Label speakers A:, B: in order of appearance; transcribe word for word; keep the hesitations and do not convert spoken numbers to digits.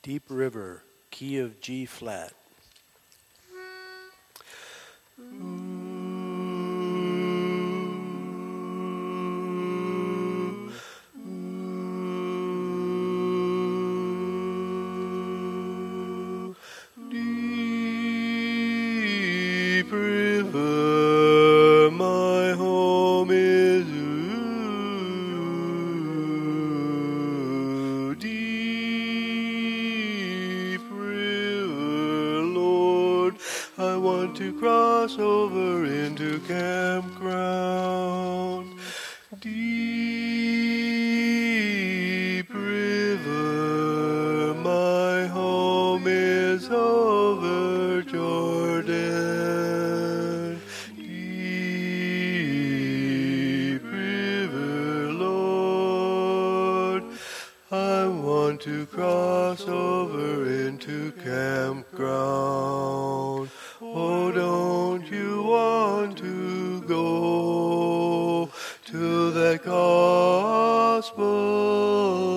A: Deep River, key of G flat.
B: Deep river, my home is ooh. Deep river, Lord, I want to cross over into campground. Deep river, my home is over Jordan. Deep river, Lord, I want to cross over into campground. Oh, don't you want to go to that gospel